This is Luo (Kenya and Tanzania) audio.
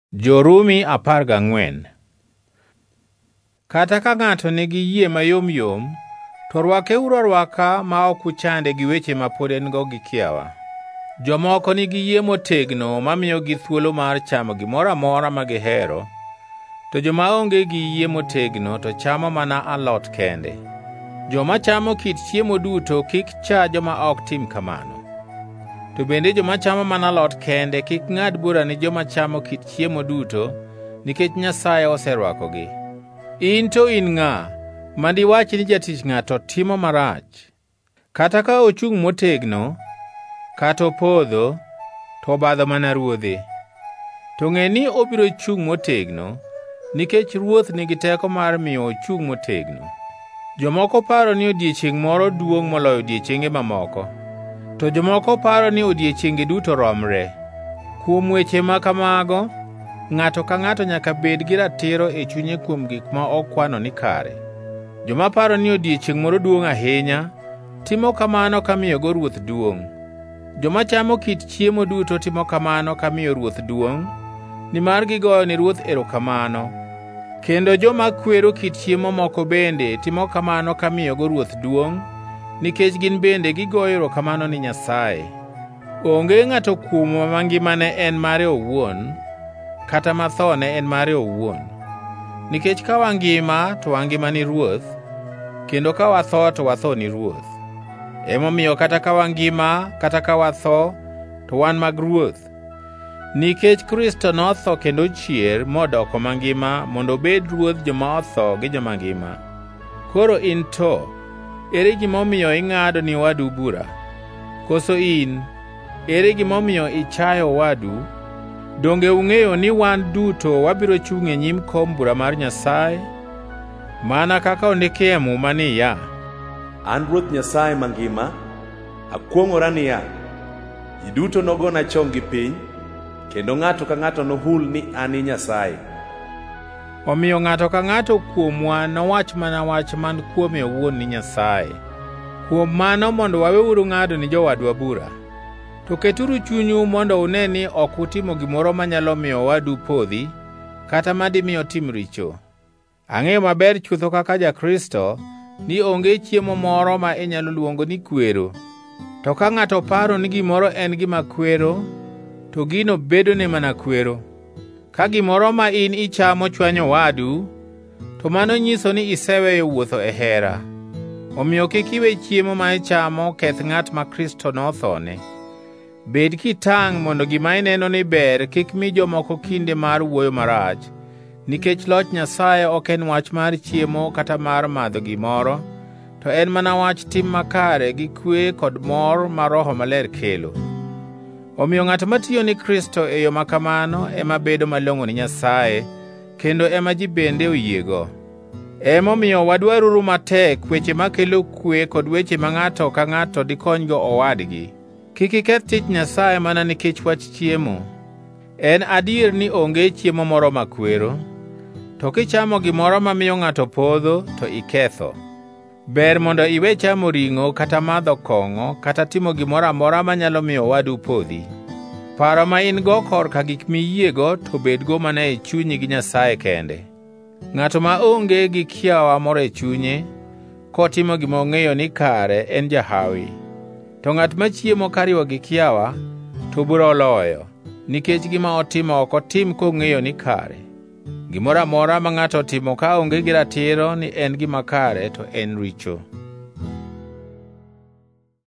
Jorumi 14. Kata ka ng'ato nigi yie mayomyom, to rwakeuru arwaka ma ok uchande gi weche ma pod en-go gi kiawa. Jomoko nigi yie motegno mamiyogi thuolo mar chamo gimoro amora ma gihero, to joma onge gi yie motegno to chamo mana alot kende. Joma chamo kit chiemo duto kik cha joma ok tim kamano. To bende joma chamo mana alot kende kik ng'ad bura ni joma chamo kit chiemo duto, nikech Nyasaye oserwakogi. In to in ng'a mandiwach ni jatich ng'ato timo marach? Kata ka ochung' motegno, kata opodho, to obadho mana ruodhe. To ng'e ni obiro chung' motegno, nikech Ruoth nigi teko mar miyo ochung' motegno. Jomoko paro ni odiechieng' moro duong' moloyo odiechienge mamoko, to jomoko paro ni odiechienge duto romre. Kuom weche ma kamago, ng'ato ka ng'ato nyaka bed gi ratiro e chunye kuom gik ma okwano ni kare. Joma paro ni odiechieng' moro duong' ahinya, timo kamano ka miyogo Ruoth duongʼ. Joma chamo kit chiemo duto timo kamano ka miyo Ruoth duongʼ, nimar gigoyo ni Ruoth erokamano. Kendo joma kwero kit chiemo moko bende timo kamano ka miyogo Ruoth duongʼ, nikech gin bende gigoyo erokamano ni Nyasaye. Onge ng'ato kuomwa mangimane en mare owuon, kata ma tho ne en mare owuon. Nikech ka wangima to wangima ni Ruoth, kendo ka watho to watho ni Ruoth. Emomiyo kata ka wangima kata ka watho to wan mag Ruoth. Nikech Kristo notho kendo ochier modoko mangima mondo obed Ruodh joma otho gi joma ngima. Koro in to, ere gimomiyo ing'ado ni owadu bura? Koso in, ere gimomiyo ichayo owadu? Donge ung'eyo ni wan duto wabiro chung' e nyim kom bura mar Nyasaye? Mana kaka ondiki e Muma niya, An Ruoth Nyasaye mangima, akwong'ora niya, ji duto nogona chong-gi piny, kendo ng'ato ka ng'ato nohul ni an Nyasaye. Omiyo ng'ato ka ng'ato kuomwa nowach mana wach man kuome owuon ni Nyasaye. Kuom mano mondo waweuru ng'ado ni jowadwa bura. To keturu chunyu mondo une ni ok utimo gimoro manyalo miyo owadu podhi, kata madimiyo tim richo. Ang'eyo maber chutho kaka ja-Kristo ni onge chiemo moro ma inyalo luongo ni kwero. To ka ng'ato paro ni gimoro en gima kwero, to gino bedone mana kwero. Ka gimoro ma in ichamo chwanyo owadu, to mano nyiso ni iseweyo wuotho e hera. Omiyo kik iwe chiemo ma ichamo keth ng'at ma Kristo nothone. Bed kitang' mondo gima ineno ni ber kik mi jomoko kinde mar wuoyo marach, nikech loch Nyasaye ok en wach mar chiemo kata mar madho gimoro, to en mana wach tim makare gi kwe kod mor ma Roho Maler kelo. Omiyo ng'at matiyo ni Kristo e yo makamano ema bedo malong'o ni Nyasaye, kendo ema ji bende oyiego. Emomiyo wadwaruru matek weche makelo kwe kod weche ma ng'ato ka ng'ato dikonygo owadgi. Kik iketh tich Nyasaye mana nikech wach chiemo. En adier ni onge chiemo moro makwero, to kichamo gimoro mamiyo ng'ato podho to iketho. Ber mondo iwe chamo ring'o kata madho kong'o kata timo gimoro amora manyalo miyo owadu podhi. Paro ma in-go korka gik miyiego to bedgo mana e chunyi gi Nyasaye kende. Ng'ato ma onge gi kiawa moro e chunye, kotimo gima ong'eyo ni kare en jahawi. To ng'at machiemo kariwo gi kiawa, to biro loyo, nikech gima otimo ok otim kong'eyo ni kare. Gimoro amora ma ng'ato otimo ka onge gi ratiro ni en gima kare to en richo.